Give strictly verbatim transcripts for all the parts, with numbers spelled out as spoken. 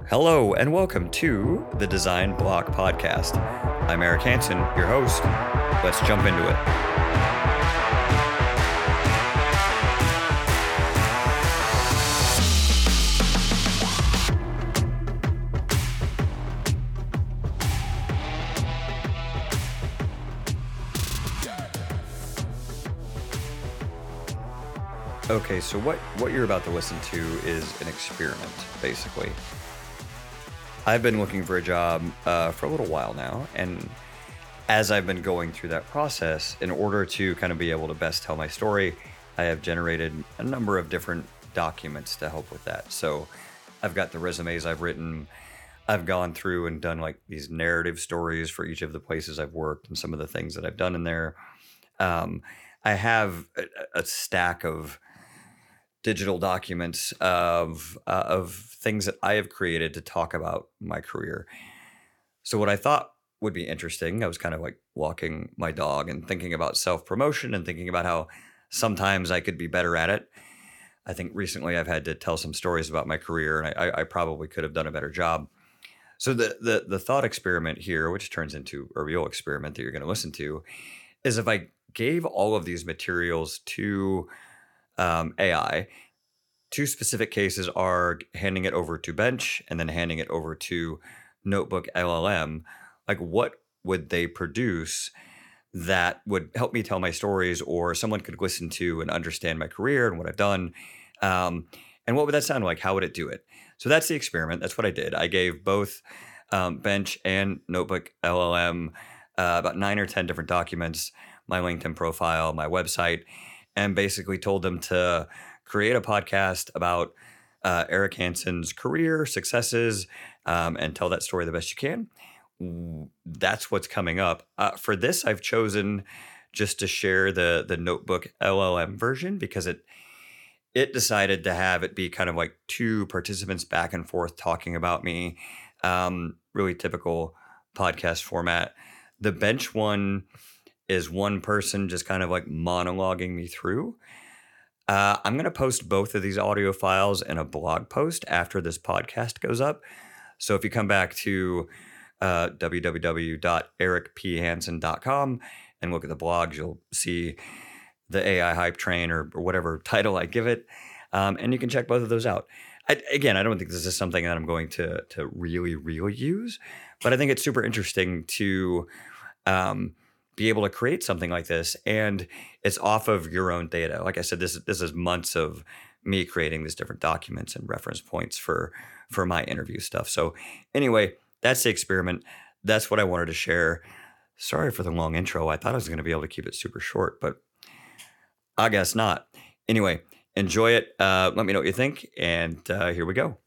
Hello and welcome to the Design Block Podcast. I'm Eric Hansen, your host. Let's jump into it. Okay, so what, what you're about to listen to is an experiment, basically. I've been looking for a job uh, for a little while now, and as I've been going through that process, in order to kind of be able to best tell my story, I have generated a number of different documents to help with that. So I've got the resumes I've written. I've gone through and done like these narrative stories for each of the places I've worked and some of the things that I've done in there. Um, I have a, a stack of digital documents of uh, of things that I have created to talk about my career. So what I thought would be interesting, I was kind of like walking my dog and thinking about self-promotion and thinking about how sometimes I could be better at it. I think recently I've had to tell some stories about my career, and I, I probably could have done a better job. So the, the the thought experiment here, which turns into a real experiment that you're going to listen to, is if I gave all of these materials to Um, A I. Two specific cases are handing it over to Bench and then handing it over to Notebook L L M. Like, what would they produce that would help me tell my stories, or someone could listen to and understand my career and what I've done? Um, and what would that sound like? How would it do it? So that's the experiment. That's what I did. I gave both um, Bench and Notebook L L M uh, about nine or ten different documents, my LinkedIn profile, my website, and basically told them to create a podcast about uh, Eric Hansen's career, successes, um, and tell that story the best you can. That's what's coming up. Uh, for this, I've chosen just to share the the Notebook L L M version because it it decided to have it be kind of like two participants back and forth talking about me. Um, really typical podcast format. The Bench one is one person just kind of like monologuing me through. Uh, I'm going to post both of these audio files in a blog post after this podcast goes up. So if you come back to uh, w w w dot eric p hansen dot com and look at the blogs, you'll see the A I hype train or, or whatever title I give it. Um, and you can check both of those out. I, again, I don't think this is something that I'm going to, to really, really use, but I think it's super interesting to um, be able to create something like this, and it's off of your own data. Like I said, this this is months of me creating these different documents and reference points for for my interview stuff. So anyway, that's the experiment. That's what I wanted to share. Sorry for the long intro. I thought I was going to be able to keep it super short, but I guess not. Anyway, enjoy it. Uh, let me know what you think, and uh, here we go.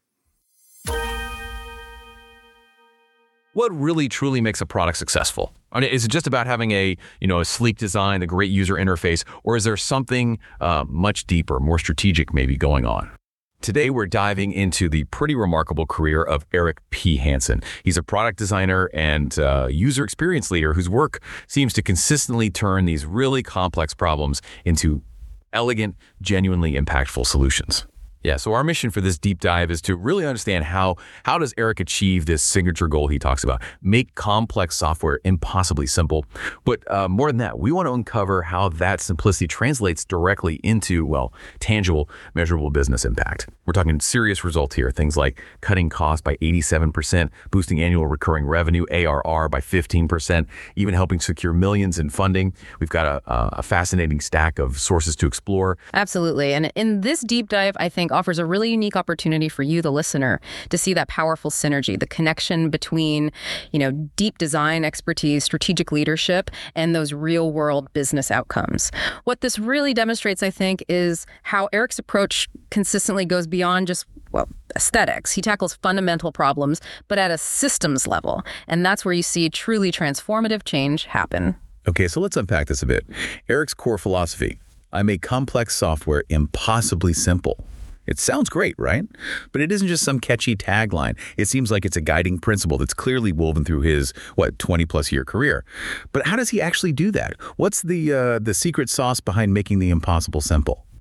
What really truly makes a product successful? I mean, is it just about having a, you know, a sleek design, a great user interface, or is there something uh, much deeper, more strategic maybe going on? Today, we're diving into the pretty remarkable career of Eric P. Hansen. He's a product designer and uh, user experience leader whose work seems to consistently turn these really complex problems into elegant, genuinely impactful solutions. Yeah, so our mission for this deep dive is to really understand how how does Eric achieve this signature goal he talks about, make complex software impossibly simple. But uh, more than that, we want to uncover how that simplicity translates directly into, well, tangible, measurable business impact. We're talking serious results here, things like cutting costs by eighty-seven percent, boosting annual recurring revenue, A R R, by fifteen percent, even helping secure millions in funding. We've got a, a fascinating stack of sources to explore. Absolutely. And in this deep dive, I think offers a really unique opportunity for you, the listener, to see that powerful synergy, the connection between, you know, deep design expertise, strategic leadership, and those real world business outcomes. What this really demonstrates, I think, is how Eric's approach consistently goes beyond just, well, aesthetics. He tackles fundamental problems, but at a systems level. And that's where you see truly transformative change happen. Okay, so let's unpack this a bit. Eric's core philosophy: I make complex software impossibly simple. It sounds great, right? But it isn't just some catchy tagline. It seems like it's a guiding principle that's clearly woven through his, what, twenty plus year career. But how does he actually do that? What's the uh, the secret sauce behind making the impossible simple?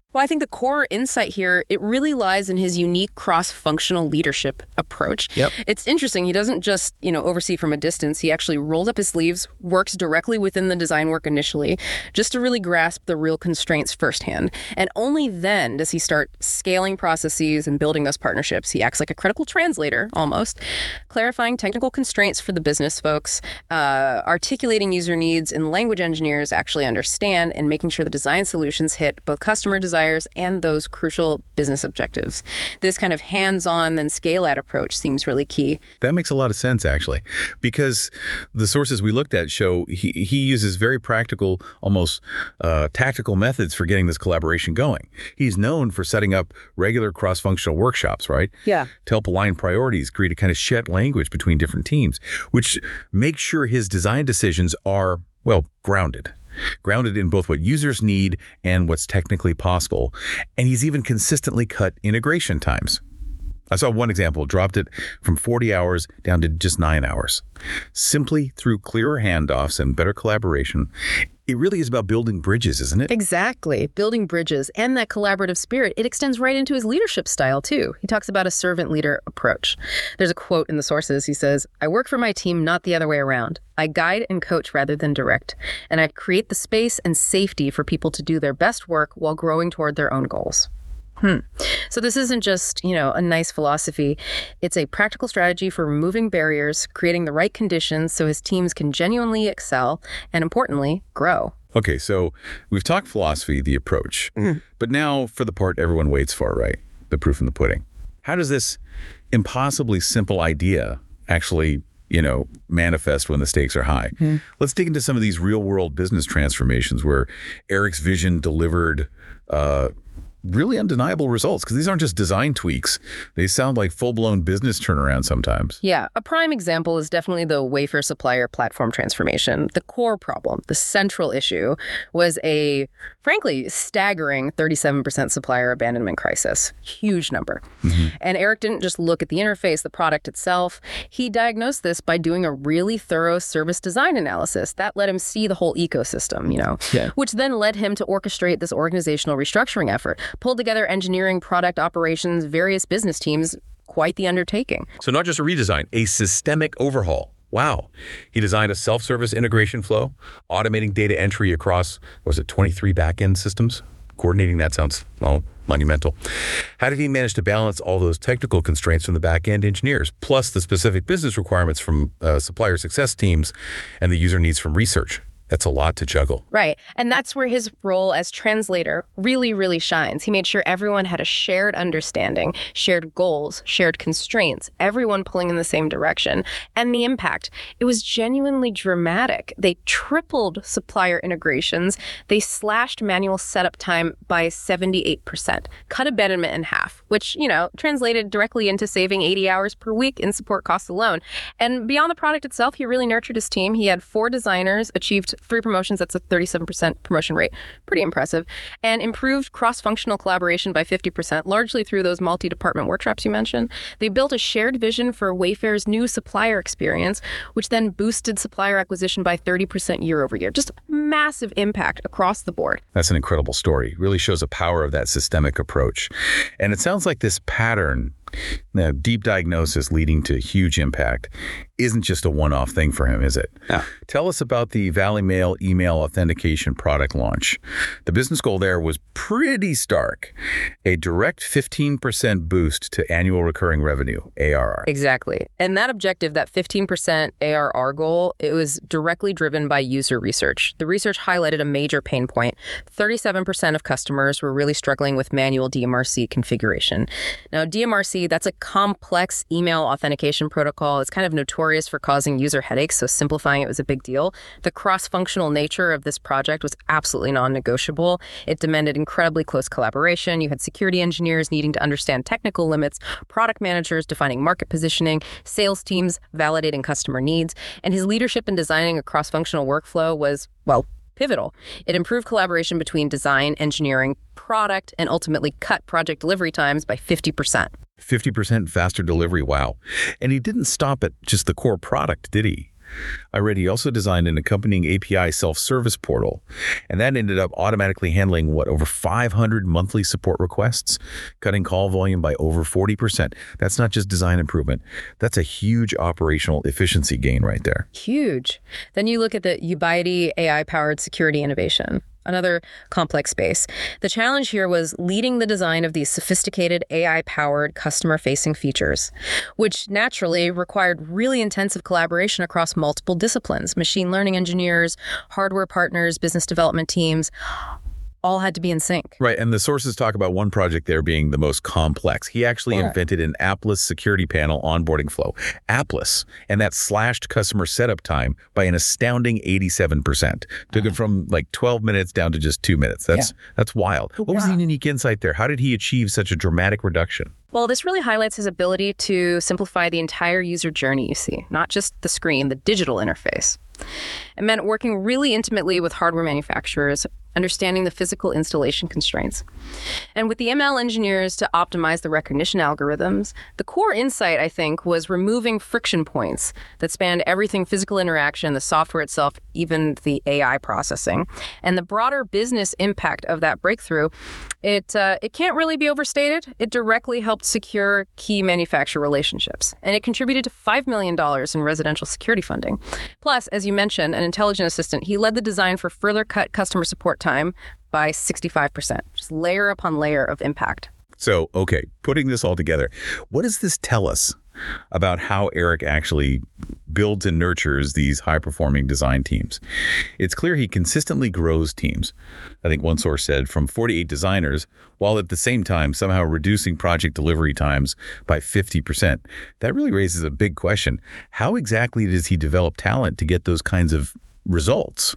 Well, I think the core insight here, it really lies in his unique cross-functional leadership approach. Yep. It's interesting. He doesn't just, you know, oversee from a distance. He actually rolls up his sleeves, works directly within the design work initially, just to really grasp the real constraints firsthand. And only then does he start scaling processes and building those partnerships. He acts like a critical translator, almost, clarifying technical constraints for the business folks, uh, articulating user needs in language engineers actually understand, and making sure the design solutions hit both customer desires and those crucial business objectives. This kind of hands-on then scale-out approach seems really key. That makes a lot of sense, actually, because the sources we looked at show he, he uses very practical, almost uh, tactical methods for getting this collaboration going. He's known for setting up regular cross-functional workshops, right? Yeah. To help align priorities, create a kind of shared language between different teams, which makes sure his design decisions are, well, grounded. Grounded in both what users need and what's technically possible. And he's even consistently cut integration times. I saw one example, dropped it from forty hours down to just nine hours. Simply through clearer handoffs and better collaboration. It really is about building bridges, isn't it? Exactly. Building bridges and that collaborative spirit, it extends right into his leadership style, too. He talks about a servant leader approach. There's a quote in the sources. He says, "I work for my team, not the other way around. I guide and coach rather than direct. And I create the space and safety for people to do their best work while growing toward their own goals." Hmm. So this isn't just, you know, a nice philosophy. It's a practical strategy for removing barriers, creating the right conditions so his teams can genuinely excel and, importantly, grow. Okay, so we've talked philosophy, the approach, mm. but now for the part everyone waits for, right? The proof in the pudding. How does this impossibly simple idea actually, you know, manifest when the stakes are high? Mm. Let's dig into some of these real-world business transformations where Eric's vision delivered uh, really undeniable results, because these aren't just design tweaks. They sound like full-blown business turnaround sometimes. Yeah, a prime example is definitely the Wayfair supplier platform transformation. The core problem, the central issue, was a, frankly, staggering thirty-seven percent supplier abandonment crisis. Huge number. Mm-hmm. And Eric didn't just look at the interface, the product itself. He diagnosed this by doing a really thorough service design analysis. That let him see the whole ecosystem, you know, yeah. which then led him to orchestrate this organizational restructuring effort. Pulled together engineering, product operations, various business teams, quite the undertaking. So not just a redesign, a systemic overhaul. Wow. He designed a self-service integration flow, automating data entry across, was it twenty-three back-end systems? Coordinating that sounds, well, monumental. How did he manage to balance all those technical constraints from the back-end engineers, plus the specific business requirements from uh, supplier success teams and the user needs from research? That's a lot to juggle. Right. And that's where his role as translator really, really shines. He made sure everyone had a shared understanding, shared goals, shared constraints, everyone pulling in the same direction. And the impact, it was genuinely dramatic. They tripled supplier integrations. They slashed manual setup time by seventy-eight percent, cut abandonment in half, which, you know, translated directly into saving eighty hours per week in support costs alone. And beyond the product itself, he really nurtured his team. He had four designers, achieved three promotions. That's a thirty-seven percent promotion rate. Pretty impressive. And improved cross-functional collaboration by fifty percent, largely through those multi-department workshops you mentioned. They built a shared vision for Wayfair's new supplier experience, which then boosted supplier acquisition by thirty percent year over year. Just massive impact across the board. That's an incredible story. Really shows the power of that systemic approach. And it sounds like this pattern, now, deep diagnosis leading to huge impact, isn't just a one-off thing for him, is it? No. Tell us about the Valley Mail email authentication product launch. The business goal there was pretty stark. A direct fifteen percent boost to annual recurring revenue, A R R. Exactly. And that objective, that fifteen percent A R R goal, it was directly driven by user research. The research highlighted a major pain point. thirty-seven percent of customers were really struggling with manual D M R C configuration. Now, D M R C, that's a complex email authentication protocol. It's kind of notorious for causing user headaches, so simplifying it was a big deal. The cross-functional nature of this project was absolutely non-negotiable. It demanded incredibly close collaboration. You had security engineers needing to understand technical limits, product managers defining market positioning, sales teams validating customer needs, and his leadership in designing a cross-functional workflow was, well, pivotal. It improved collaboration between design, engineering, product, and ultimately cut project delivery times by fifty percent. fifty percent faster delivery, wow. And he didn't stop at just the core product, did he? I read he also designed an accompanying A P I self-service portal, and that ended up automatically handling, what, over five hundred monthly support requests, cutting call volume by over forty percent. That's not just design improvement. That's a huge operational efficiency gain right there. Huge. Then you look at the Ubiety A I-powered security innovation. Another complex space. The challenge here was leading the design of these sophisticated A I-powered customer-facing features, which naturally required really intensive collaboration across multiple disciplines. Machine learning engineers, hardware partners, business development teams, all had to be in sync. Right, and the sources talk about one project there being the most complex. He actually Sure. invented an Appless security panel onboarding flow. Appless, and that slashed customer setup time by an astounding eighty-seven percent. Took it from like twelve minutes down to just two minutes. That's that's wild. What was the unique insight there? How did he achieve such a dramatic reduction? Well, this really highlights his ability to simplify the entire user journey, you see, not just the screen, the digital interface. It meant working really intimately with hardware manufacturers, understanding the physical installation constraints. And with the M L engineers to optimize the recognition algorithms, the core insight, I think, was removing friction points that spanned everything physical interaction, the software itself, even the A I processing. And the broader business impact of that breakthrough, it uh, it can't really be overstated. It directly helped secure key manufacturer relationships. And it contributed to five million dollars in residential security funding. Plus, as you mentioned, an intelligent assistant, he led the design for further cut customer support time by sixty-five percent, just layer upon layer of impact. So, okay, putting this all together, what does this tell us about how Eric actually builds and nurtures these high-performing design teams? It's clear he consistently grows teams. I think one source said from forty-eight designers, while at the same time somehow reducing project delivery times by fifty percent. That really raises a big question. How exactly does he develop talent to get those kinds of results?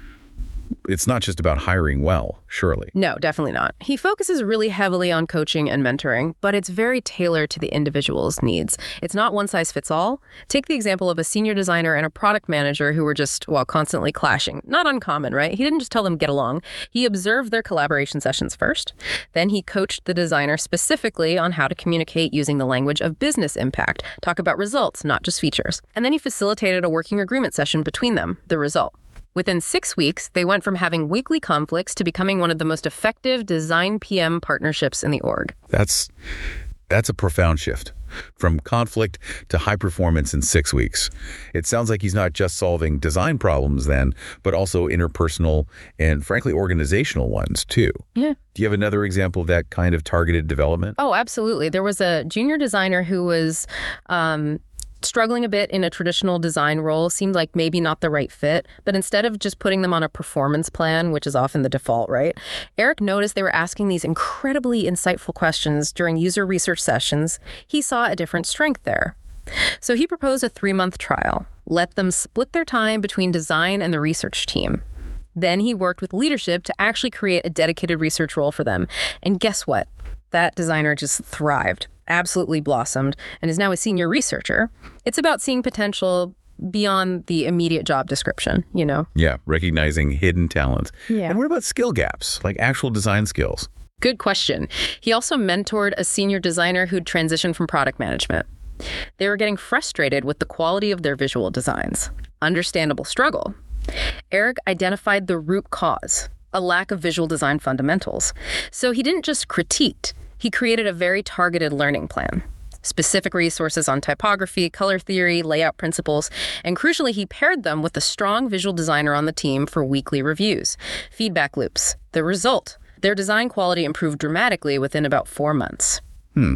It's not just about hiring well, surely. No, definitely not. He focuses really heavily on coaching and mentoring, but it's very tailored to the individual's needs. It's not one size fits all. Take the example of a senior designer and a product manager who were just, well, constantly clashing. Not uncommon, right? He didn't just tell them get along. He observed their collaboration sessions first. Then he coached the designer specifically on how to communicate using the language of business impact, talk about results, not just features. And then he facilitated a working agreement session between them, the result. Within six weeks, they went from having weekly conflicts to becoming one of the most effective design P M partnerships in the org. That's that's a profound shift. From conflict to high performance in six weeks. It sounds like he's not just solving design problems then, but also interpersonal and frankly organizational ones too. Yeah. Do you have another example of that kind of targeted development? Oh, absolutely. There was a junior designer who was um, struggling a bit in a traditional design role, seemed like maybe not the right fit, but instead of just putting them on a performance plan, which is often the default, right? Eric noticed they were asking these incredibly insightful questions during user research sessions. He saw a different strength there. So he proposed a three-month trial, let them split their time between design and the research team. Then he worked with leadership to actually create a dedicated research role for them. And guess what? That designer just thrived, absolutely blossomed, and is now a senior researcher. It's about seeing potential beyond the immediate job description, you know? Yeah, recognizing hidden talent. Yeah. And what about skill gaps, like actual design skills? Good question. He also mentored a senior designer who'd transitioned from product management. They were getting frustrated with the quality of their visual designs. Understandable struggle. Eric identified the root cause, a lack of visual design fundamentals. So he didn't just critique. He created a very targeted learning plan. Specific resources on typography, color theory, layout principles, and crucially, he paired them with a strong visual designer on the team for weekly reviews. Feedback loops. The result, their design quality improved dramatically within about four months. Hmm.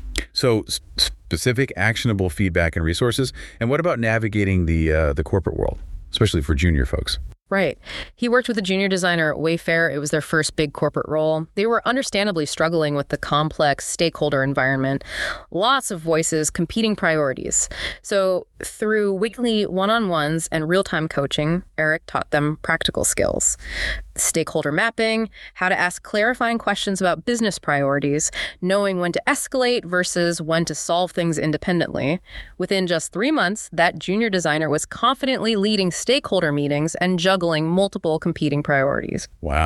So s- specific, actionable feedback and resources. And what about navigating the uh, the corporate world, especially for junior folks? Right. He worked with a junior designer at Wayfair. It was their first big corporate role. They were understandably struggling with the complex stakeholder environment, lots of voices, competing priorities. So through weekly one-on-ones and real-time coaching, Eric taught them practical skills. Stakeholder mapping, how to ask clarifying questions about business priorities, knowing when to escalate versus when to solve things independently. Within just three months, that junior designer was confidently leading stakeholder meetings and juggling multiple competing priorities. Wow.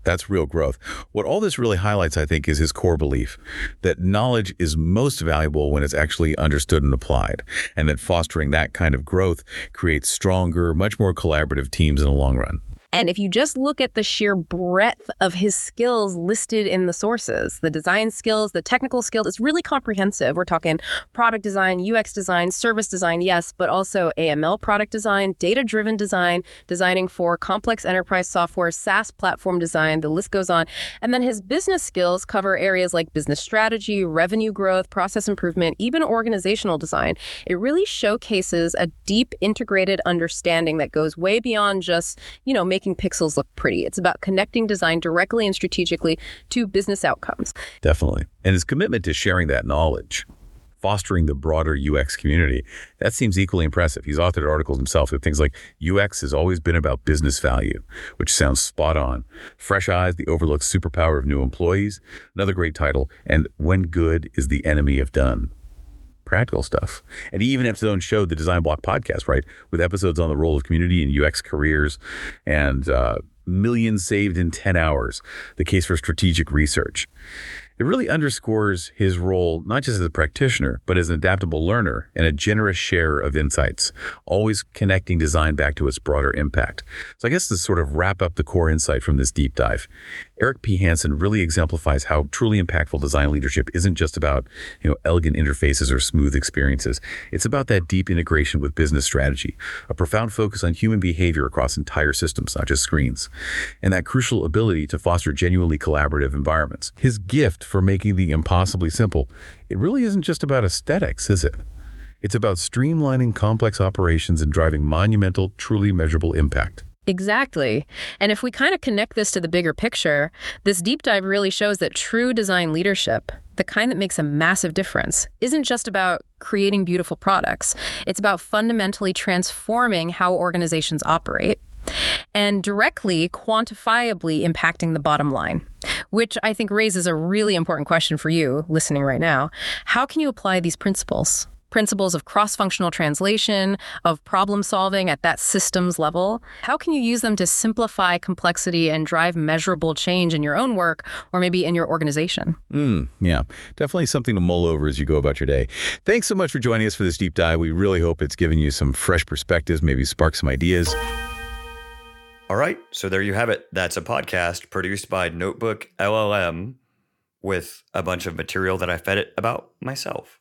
That's real growth. What all this really highlights, I think, is his core belief that knowledge is most valuable when it's actually understood and applied, and that fostering that kind of growth creates stronger, much more collaborative teams in the long run. And if you just look at the sheer breadth of his skills listed in the sources, the design skills, the technical skills, it's really comprehensive. We're talking product design, U X design, service design, yes, but also A M L product design, data-driven design, designing for complex enterprise software, SaaS platform design, the list goes on. And then his business skills cover areas like business strategy, revenue growth, process improvement, even organizational design. It really showcases a deep integrated understanding that goes way beyond just, you know, making pixels look pretty. It's about connecting design directly and strategically to business outcomes. Definitely. And his commitment to sharing that knowledge, fostering the broader U X community, that seems equally impressive. He's authored articles himself with things like U X has always been about business value, which sounds spot on. Fresh Eyes, the overlooked superpower of new employees, another great title, and When Good is the Enemy of Done. Practical stuff. And he even has his own show, the Design Block Podcast, right? With episodes on the role of community in U X careers and uh, millions saved in ten hours, the case for strategic research. It really underscores his role, not just as a practitioner, but as an adaptable learner and a generous sharer of insights, always connecting design back to its broader impact. So I guess to sort of wrap up the core insight from this deep dive, Eric P. Hansen really exemplifies how truly impactful design leadership isn't just about, you know, elegant interfaces or smooth experiences. It's about that deep integration with business strategy, a profound focus on human behavior across entire systems, not just screens, and that crucial ability to foster genuinely collaborative environments. His gift for making the impossibly simple, it really isn't just about aesthetics, is it? It's about streamlining complex operations and driving monumental, truly measurable impact. Exactly. And if we kind of connect this to the bigger picture, this deep dive really shows that true design leadership, the kind that makes a massive difference, isn't just about creating beautiful products. It's about fundamentally transforming how organizations operate and directly, quantifiably impacting the bottom line, which I think raises a really important question for you listening right now. How can you apply these principles? Principles of cross-functional translation, of problem solving at that systems level. How can you use them to simplify complexity and drive measurable change in your own work or maybe in your organization? Mm, yeah, definitely something to mull over as you go about your day. Thanks so much for joining us for this deep dive. We really hope it's given you some fresh perspectives, maybe spark some ideas. All right, so there you have it. That's a podcast produced by Notebook L L M with a bunch of material that I fed it about myself.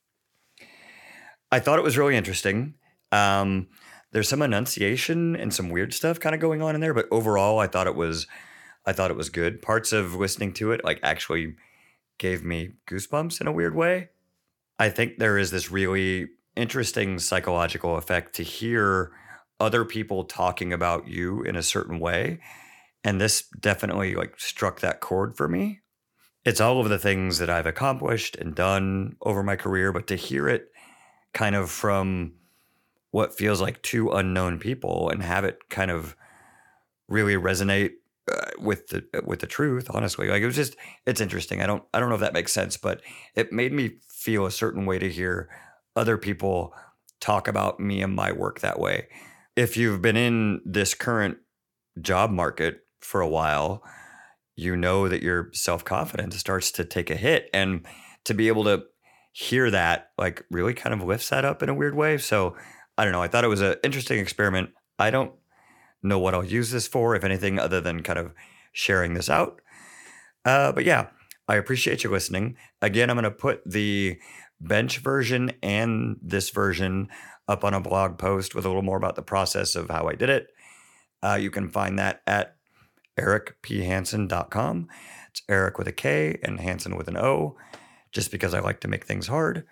I thought it was really interesting. Um, there's some enunciation and some weird stuff kind of going on in there, but overall, I thought it was, I thought it was good. Parts of listening to it, like, actually gave me goosebumps in a weird way. I think there is this really interesting psychological effect to hear other people talking about you in a certain way, and this definitely like struck that chord for me. It's all of the things that I've accomplished and done over my career, but to hear it kind of from what feels like two unknown people and have it kind of really resonate uh, with the with the truth, honestly, like it was just, it's interesting. I don't I don't know if that makes sense, but it made me feel a certain way to hear other people talk about me and my work that way. If you've been in this current job market for a while, you know that your self-confidence starts to take a hit, and to be able to hear that like really kind of lifts that up in a weird way. So I don't know. I thought it was an interesting experiment. I don't know what I'll use this for, if anything, other than kind of sharing this out. Uh, but yeah, I appreciate you listening. Again, I'm going to put the bench version and this version up on a blog post with a little more about the process of how I did it. Uh, you can find that at eric p hansen dot com. It's Eric with a K and Hansen with an O, just because I like to make things hard.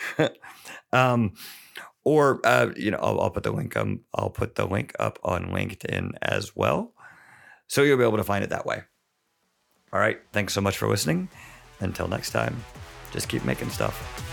um, or, uh, you know, I'll, I'll put the link, um, I'll put the link up on LinkedIn as well. So you'll be able to find it that way. All right. Thanks so much for listening. Until next time, just keep making stuff.